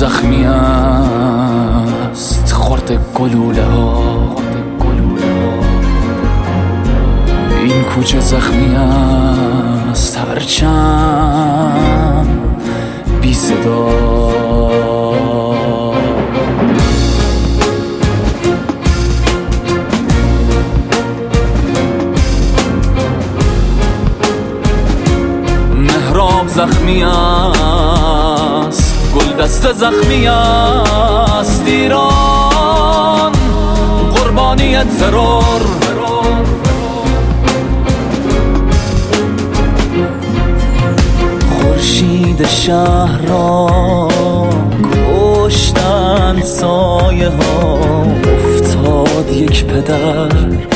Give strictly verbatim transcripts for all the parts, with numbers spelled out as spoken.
زخمی است خورد گلوله ها، این کوچه زخمی است هرچند بی صدا. مهراب زخمی است، گلدسته زخمی است، ایران قربانی ترور. خورشید شهر را کشتن سایه ها، افتاد یک پدر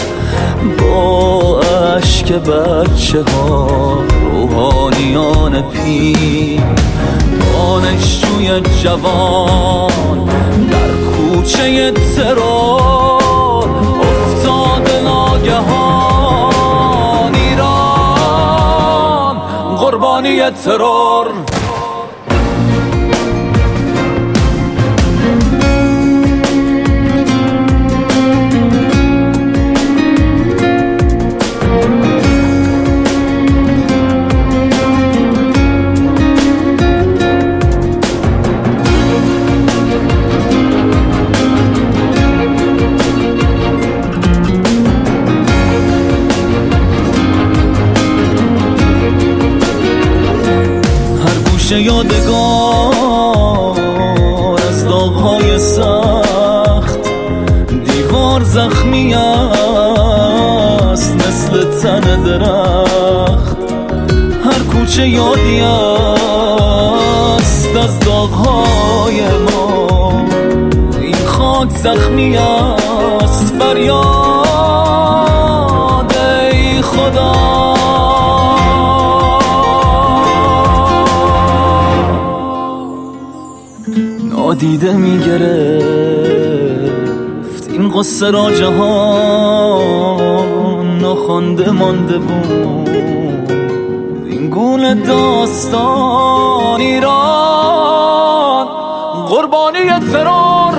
با اشک بچه ها. روحانیان پیر، دانشجوی جوان در کوچه ترور افتاد ناگهان. ایران قربانی ترور. یادگار از داغ‌های سخت، دیوار زخمی است مثل تن درخت. هر کوچه یادی است از داغ‌های ما، این خاک زخمی است. فریاد ای خدا، نادیده میگرفت این قصه را جهان، ناخوانده مانده بود این گونه داستان. ایران قربانی ترور.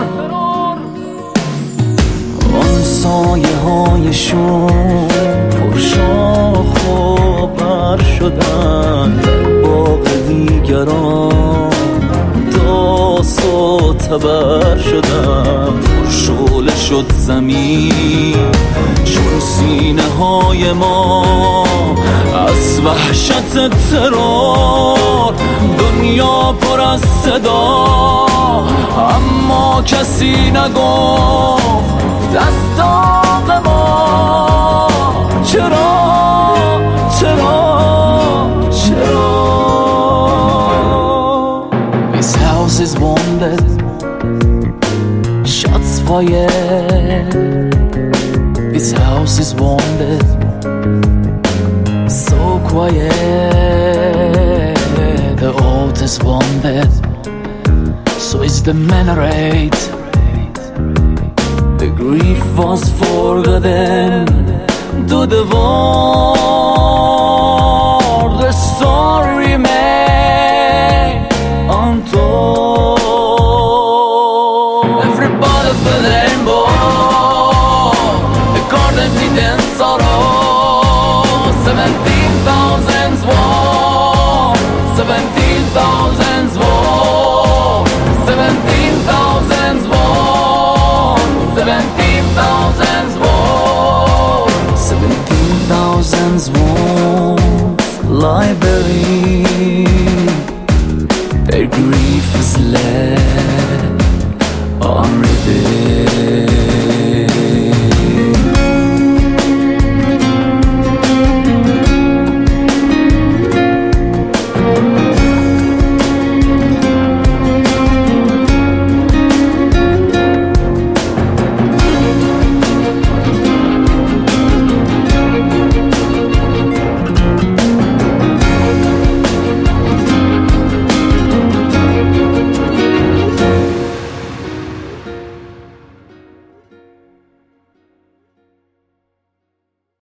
آن سایه هایشون پرشاخ و بر شدن، باغ دیگران داس و تبر شدم. پرشعله شد زمین چون سینه های ما از وحشت ترور. دنیا پر از صدا اما کسی نگفت از داغ ما. چرا چرا چرا This house is wounded, shots fired. This house is wounded, so quiet. The oath is wounded, so is the minaret. The grief was forgotten to the war. The story remained untold. Everybody feel the rainbow, the gardens in sorrow. Seventeen